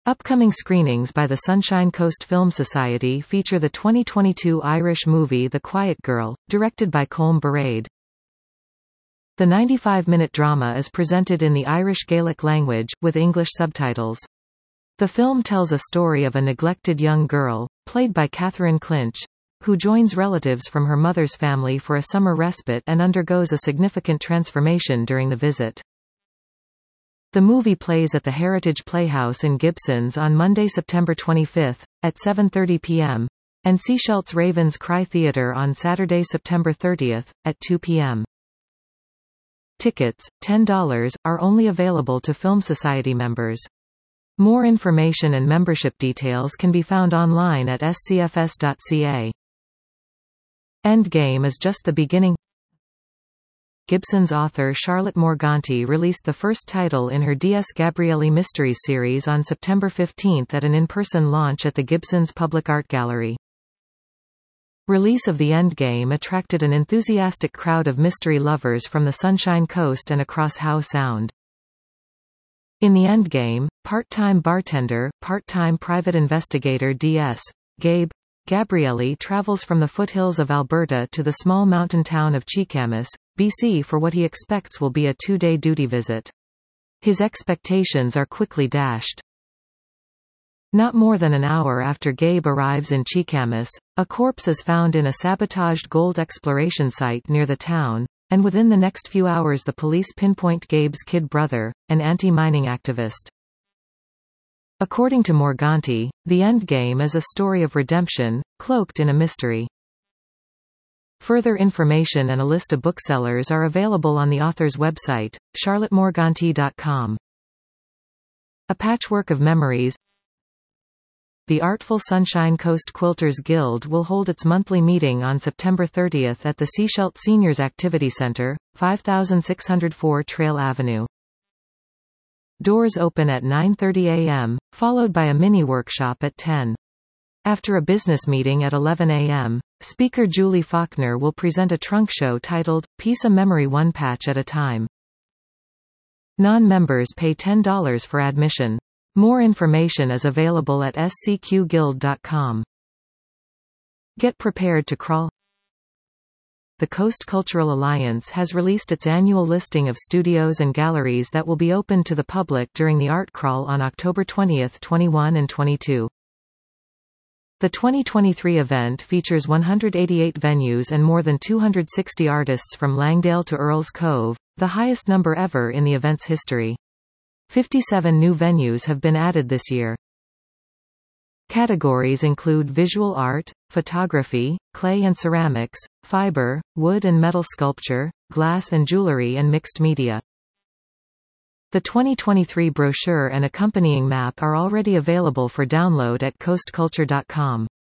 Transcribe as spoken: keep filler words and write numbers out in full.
Upcoming screenings by the Sunshine Coast Film Society feature the twenty twenty-two Irish movie The Quiet Girl, directed by Colm Barrade. The ninety-five minute drama is presented in the Irish Gaelic language, with English subtitles. The film tells a story of a neglected young girl, played by Catherine Clinch, who joins relatives from her mother's family for a summer respite and undergoes a significant transformation during the visit. The movie plays at the Heritage Playhouse in Gibsons on Monday, September twenty-fifth, at seven thirty p m, and Sechelt's Ravens Cry Theatre on Saturday, September thirtieth, at two p m Tickets, ten dollars, are only available to Film Society members. More information and membership details can be found online at s c f s dot c a. Endgame is just the beginning. Gibson's author Charlotte Morganti released the first title in her D S Gabrielli Mysteries series on September fifteenth at an in-person launch at the Gibsons Public Art Gallery. Release of The Endgame attracted an enthusiastic crowd of mystery lovers from the Sunshine Coast and across Howe Sound. In The Endgame, part-time bartender, part-time private investigator D S Gabe Gabrielli travels from the foothills of Alberta to the small mountain town of Cheekamus, B C for what he expects will be a two-day duty visit. His expectations are quickly dashed. Not more than an hour after Gabe arrives in Cheekamus, a corpse is found in a sabotaged gold exploration site near the town, and within the next few hours the police pinpoint Gabe's kid brother, an anti-mining activist. According to Morganti, The Endgame is a story of redemption, cloaked in a mystery. Further information and a list of booksellers are available on the author's website, charlotte morganti dot com. A Patchwork of Memories. The Artful Sunshine Coast Quilters Guild will hold its monthly meeting on September thirtieth at the Sechelt Seniors Activity Center, five thousand six hundred four Trail Avenue. Doors open at nine thirty a m, followed by a mini-workshop at ten. After a business meeting at eleven a m, speaker Julie Faulkner will present a trunk show titled, Piece a Memory One Patch at a Time. Non-members pay ten dollars for admission. More information is available at s c q guild dot com. Get prepared to crawl. The Coast Cultural Alliance has released its annual listing of studios and galleries that will be open to the public during the Art Crawl on October twentieth, twenty-one and twenty-two. The twenty twenty-three event features one hundred eighty-eight venues and more than two hundred sixty artists from Langdale to Earls Cove, the highest number ever in the event's history. fifty-seven new venues have been added this year. Categories include visual art, photography, clay and ceramics, fiber, wood and metal sculpture, glass and jewelry and mixed media. The twenty twenty-three brochure and accompanying map are already available for download at coast culture dot com.